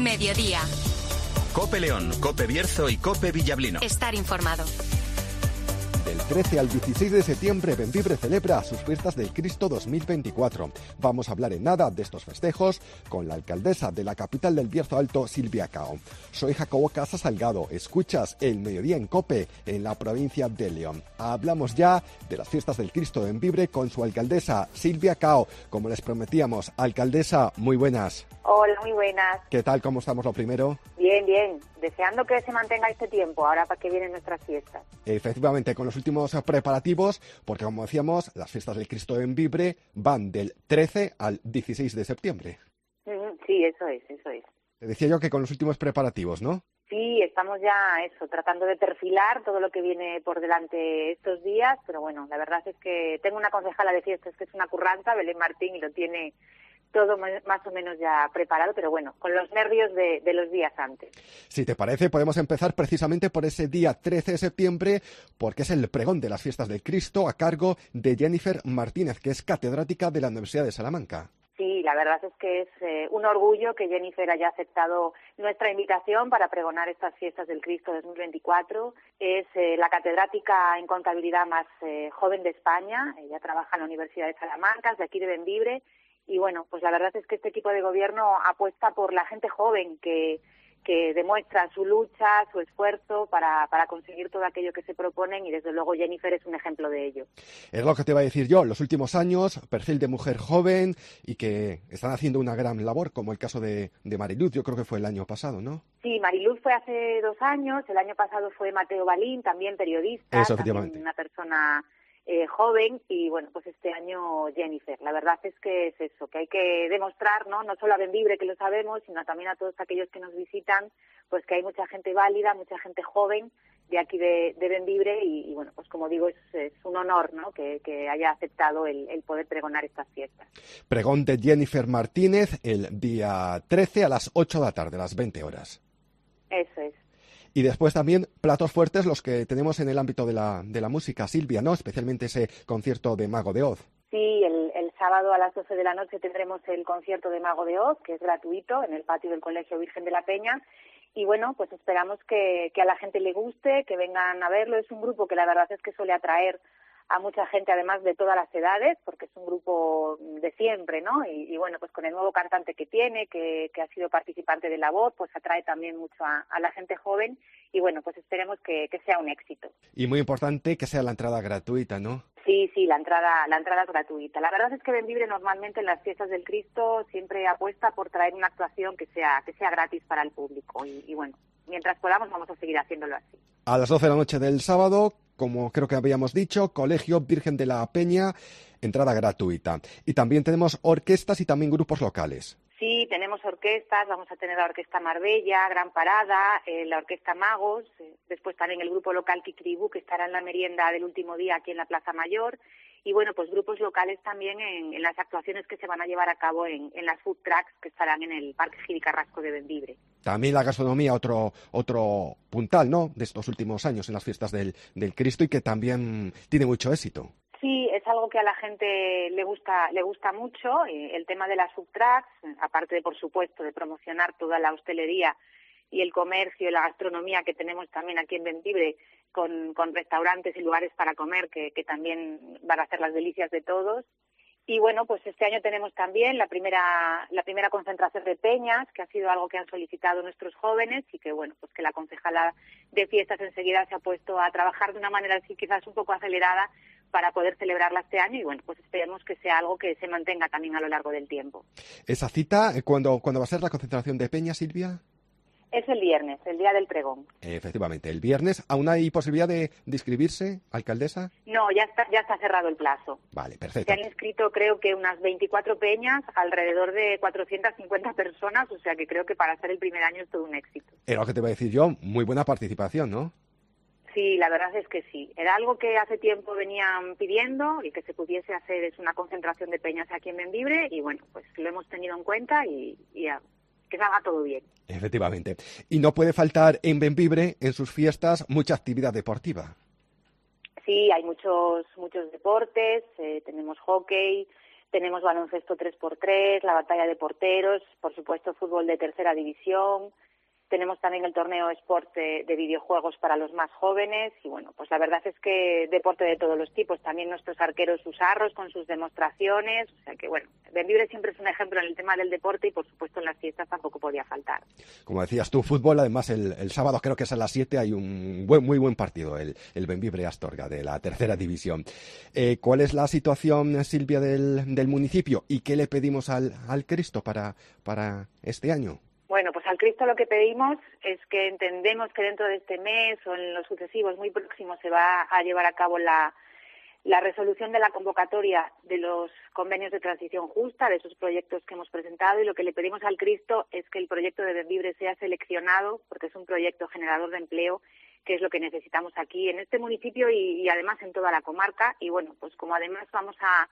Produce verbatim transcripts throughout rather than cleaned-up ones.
Mediodía. COPE León, COPE Bierzo y COPE Villablino. Estar informado. Del trece al dieciséis de septiembre, Bembibre celebra sus fiestas del Cristo dos mil veinticuatro. Vamos a hablar en nada de estos festejos con la alcaldesa de la capital del Bierzo Alto, Silvia Cao. Soy Jacobo Casa Salgado. Escuchas El Mediodía en COPE, en la provincia de León. Hablamos ya de las fiestas del Cristo de Bembibre con su alcaldesa, Silvia Cao. Como les prometíamos, alcaldesa, muy buenas. Hola, muy buenas. ¿Qué tal? ¿Cómo estamos lo primero? Bien, bien. Deseando que se mantenga este tiempo, ahora para que vienen nuestras fiestas. Efectivamente, con los últimos preparativos, porque como decíamos, las fiestas del Cristo de Bembibre van del trece al dieciséis de septiembre. Sí, eso es, eso es. Te decía yo que con los últimos preparativos, ¿no? Sí, estamos ya, eso, tratando de perfilar todo lo que viene por delante estos días, pero bueno, la verdad es que tengo una concejala de fiestas que es una curranta, Belén Martín, y lo tiene todo más o menos ya preparado, pero bueno, con los nervios de, de los días antes. Si te parece, podemos empezar precisamente por ese día trece de septiembre, porque es el pregón de las fiestas del Cristo a cargo de Jennifer Martínez, que es catedrática de la Universidad de Salamanca. Sí, la verdad es que es eh, un orgullo que Jennifer haya aceptado nuestra invitación para pregonar estas fiestas del Cristo dos mil veinticuatro. Es eh, la catedrática en contabilidad más eh, joven de España. Ella trabaja en la Universidad de Salamanca, es de aquí de Bembibre. Y bueno, pues la verdad es que este equipo de gobierno apuesta por la gente joven que, que demuestra su lucha, su esfuerzo para, para conseguir todo aquello que se proponen, y desde luego Jennifer es un ejemplo de ello. Es lo que te iba a decir yo, los últimos años, perfil de mujer joven y que están haciendo una gran labor, como el caso de, de Mariluz, yo creo que fue el año pasado, ¿no? Sí, Mariluz fue hace dos años, el año pasado fue Mateo Balín, también periodista, Eso, también una persona Eh, joven, y bueno, pues este año Jennifer. La verdad es que es eso, que hay que demostrar, ¿no? No solo a Bembibre, que lo sabemos, sino también a todos aquellos que nos visitan, pues que hay mucha gente válida, mucha gente joven de aquí de, de Bembibre, y, y bueno, pues como digo, es, es un honor, ¿no? Que, que haya aceptado el, el poder pregonar estas fiestas. Pregón de Jennifer Martínez el día trece a las ocho de la tarde, a las veinte horas. Eso es. Y después también platos fuertes los que tenemos en el ámbito de la, de la música, Silvia, ¿no? Especialmente ese concierto de Mago de Oz. Sí, el, el sábado a las doce de la noche tendremos el concierto de Mago de Oz, que es gratuito, en el patio del Colegio Virgen de la Peña. Y bueno, pues esperamos que, que a la gente le guste, que vengan a verlo. Es un grupo que la verdad es que suele atraer a mucha gente, además de todas las edades, porque es un grupo de siempre, ¿no? Y, y bueno, pues con el nuevo cantante que tiene, que, que ha sido participante de La Voz, pues atrae también mucho a, a la gente joven, y bueno, pues esperemos que, que sea un éxito. Y muy importante que sea la entrada gratuita, ¿no? Sí, sí, la entrada, la entrada es gratuita. La verdad es que Bembibre normalmente en las fiestas del Cristo siempre apuesta por traer una actuación que sea, que sea gratis para el público, y, y bueno, mientras podamos vamos a seguir haciéndolo así. A las doce de la noche del sábado, como creo que habíamos dicho, Colegio Virgen de la Peña, entrada gratuita. Y también tenemos orquestas y también grupos locales. Sí, tenemos orquestas, vamos a tener la Orquesta Marbella, Gran Parada, eh, la Orquesta Magos, eh, después también el grupo local Kikiribú, que estará en la merienda del último día aquí en la Plaza Mayor, y bueno, pues grupos locales también en, en las actuaciones que se van a llevar a cabo en, en las food trucks que estarán en el Parque Gil y Carrasco de Bembibre. También la gastronomía, otro otro puntal, ¿no?, de estos últimos años en las fiestas del, del Cristo, y que también tiene mucho éxito. Sí, es algo que a la gente le gusta le gusta mucho, el tema de las food trucks, aparte de, por supuesto, de promocionar toda la hostelería y el comercio y la gastronomía que tenemos también aquí en Bembibre, con, con restaurantes y lugares para comer que, que también van a hacer las delicias de todos. Y bueno, pues este año tenemos también la primera la primera concentración de peñas, que ha sido algo que han solicitado nuestros jóvenes, y que bueno, pues que la concejala de fiestas enseguida se ha puesto a trabajar de una manera así quizás un poco acelerada para poder celebrarla este año, y bueno, pues esperemos que sea algo que se mantenga también a lo largo del tiempo. ¿Esa cita, cuándo, ¿cuándo va a ser la concentración de peñas, Silvia? Es el viernes, el día del pregón. Efectivamente, el viernes. ¿Aún hay posibilidad de, de inscribirse, alcaldesa? No, ya está, ya está cerrado el plazo. Vale, perfecto. Se han inscrito, creo que unas veinticuatro peñas, alrededor de cuatrocientas cincuenta personas, o sea que creo que para ser el primer año es todo un éxito. Era lo que te iba a decir yo, muy buena participación, ¿no? Sí, la verdad es que sí. Era algo que hace tiempo venían pidiendo, y que se pudiese hacer es una concentración de peñas aquí en Bembibre, y bueno, pues lo hemos tenido en cuenta, y, y a, que salga todo bien. Efectivamente. Y no puede faltar en Bembibre, en sus fiestas, mucha actividad deportiva. Sí, hay muchos muchos deportes, eh, tenemos hockey, tenemos baloncesto tres por tres, la batalla de porteros, por supuesto fútbol de tercera división. Tenemos también el torneo Sport de, de videojuegos para los más jóvenes y bueno, pues la verdad es que deporte de todos los tipos, también nuestros arqueros usarros con sus demostraciones, o sea que bueno, Bembibre siempre es un ejemplo en el tema del deporte y por supuesto en las fiestas tampoco podía faltar. Como decías tú, fútbol, además el, el sábado creo que es a las siete, hay un buen, muy buen partido, el, el Bembibre Astorga de la tercera división. Eh, ¿Cuál es la situación, Silvia, del, del municipio y qué le pedimos al, al Cristo para, para este año? Bueno, pues al Cristo lo que pedimos es que entendemos que dentro de este mes o en los sucesivos muy próximos se va a llevar a cabo la, la resolución de la convocatoria de los convenios de transición justa, de esos proyectos que hemos presentado, y lo que le pedimos al Cristo es que el proyecto de Bembibre sea seleccionado porque es un proyecto generador de empleo, que es lo que necesitamos aquí en este municipio y, y además en toda la comarca. Y bueno, pues como además vamos a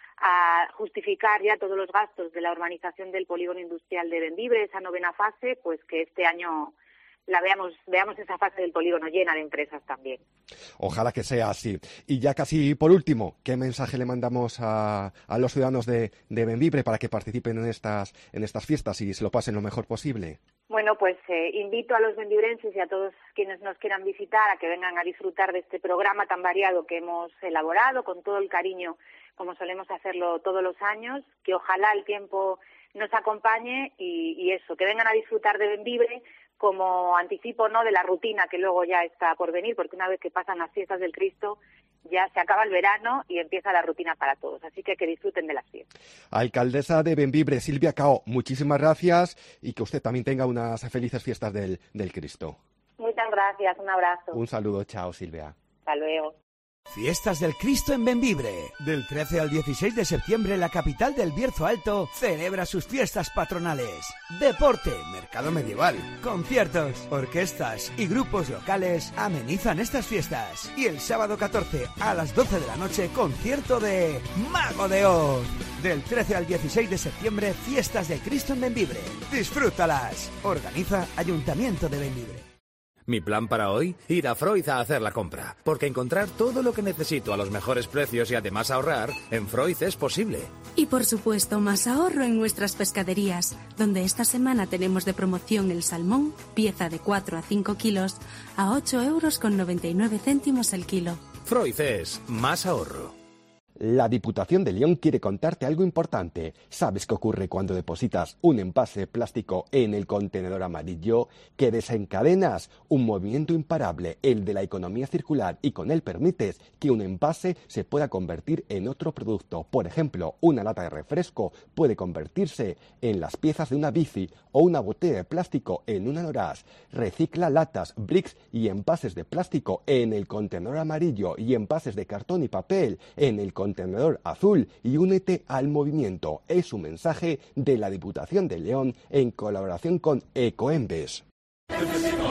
a justificar ya todos los gastos de la urbanización del polígono industrial de Bembibre, esa novena fase, pues que este año la veamos veamos esa fase del polígono llena de empresas también. Ojalá que sea así. Y ya casi por último, ¿qué mensaje le mandamos a, a los ciudadanos de, de Bembibre para que participen en estas en estas fiestas y se lo pasen lo mejor posible? Bueno, pues eh, invito a los bembibrenses y a todos quienes nos quieran visitar a que vengan a disfrutar de este programa tan variado que hemos elaborado con todo el cariño, como solemos hacerlo todos los años, que ojalá el tiempo nos acompañe y, y eso, que vengan a disfrutar de Bembibre como anticipo, ¿no?, de la rutina que luego ya está por venir, porque una vez que pasan las fiestas del Cristo ya se acaba el verano y empieza la rutina para todos, así que que disfruten de las fiestas. Alcaldesa de Bembibre, Silvia Cao, muchísimas gracias y que usted también tenga unas felices fiestas del, del Cristo. Muchas gracias, un abrazo. Un saludo, chao, Silvia. Hasta luego. Fiestas del Cristo en Bembibre. Del trece al dieciséis de septiembre, la capital del Bierzo Alto celebra sus fiestas patronales. Deporte, mercado medieval, conciertos, orquestas y grupos locales amenizan estas fiestas. Y el sábado catorce a las doce de la noche, concierto de Mago de Oz. Del trece al dieciséis de septiembre, fiestas del Cristo en Bembibre. Disfrútalas. Organiza Ayuntamiento de Bembibre. Mi plan para hoy, ir a Freud a hacer la compra, porque encontrar todo lo que necesito a los mejores precios y además ahorrar, en Freud es posible. Y por supuesto, más ahorro en nuestras pescaderías, donde esta semana tenemos de promoción el salmón, pieza de cuatro a cinco kilos, a ocho euros con noventa y nueve céntimos el kilo. Freud es más ahorro. La Diputación de León quiere contarte algo importante. ¿Sabes qué ocurre cuando depositas un envase plástico en el contenedor amarillo? Que desencadenas un movimiento imparable, el de la economía circular, y con él permites que un envase se pueda convertir en otro producto. Por ejemplo, una lata de refresco puede convertirse en las piezas de una bici o una botella de plástico en una noraz. Recicla latas, bricks y envases de plástico en el contenedor amarillo y envases de cartón y papel en el contenedor contenedor azul y únete al movimiento. Es un mensaje de la Diputación de León en colaboración con Ecoembes. En Flexicar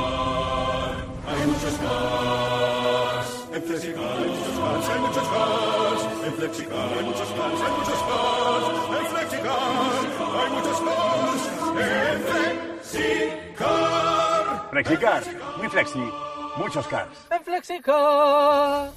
hay muchos cars. En Flexicar hay muchos cars, hay muchos cars. En Flexicar hay muchos cars, hay muchos cars. En Flexicar hay muchos cars. En Flexicar. Flexicar, muy flexi, muchos cars. En Flexicar.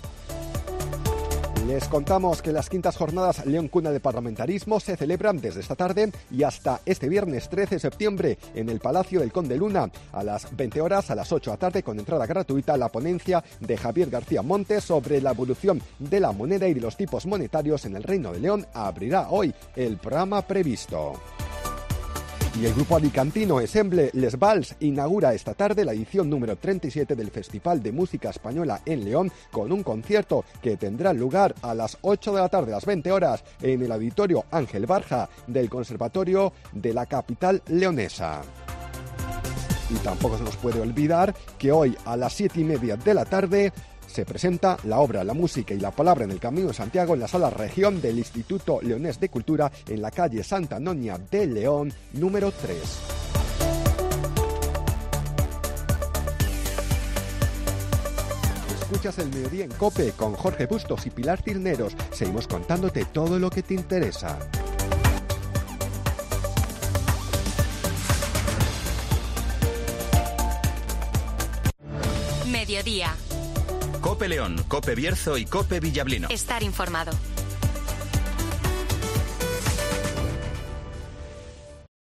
Les contamos que las quintas jornadas León Cuna de Parlamentarismo se celebran desde esta tarde y hasta este viernes trece de septiembre en el Palacio del Conde Luna. A las veinte horas, a las ocho de la tarde, con entrada gratuita, la ponencia de Javier García Montes sobre la evolución de la moneda y de los tipos monetarios en el Reino de León abrirá hoy el programa previsto. Y el grupo alicantino Ensemble Les Vals inaugura esta tarde la edición número treinta y siete del Festival de Música Española en León con un concierto que tendrá lugar a las ocho de la tarde, a las veinte horas, en el Auditorio Ángel Barja del Conservatorio de la capital leonesa. Y tampoco se nos puede olvidar que hoy a las siete y media de la tarde se presenta la obra La música y la palabra en el Camino de Santiago en la Sala Región del Instituto Leonés de Cultura en la calle Santa Anonia de León, número tres. Escuchas el Mediodía en COPE con Jorge Bustos y Pilar Cisneros. Seguimos contándote todo lo que te interesa. Mediodía. COPE León, COPE Bierzo y COPE Villablino. Estar informado.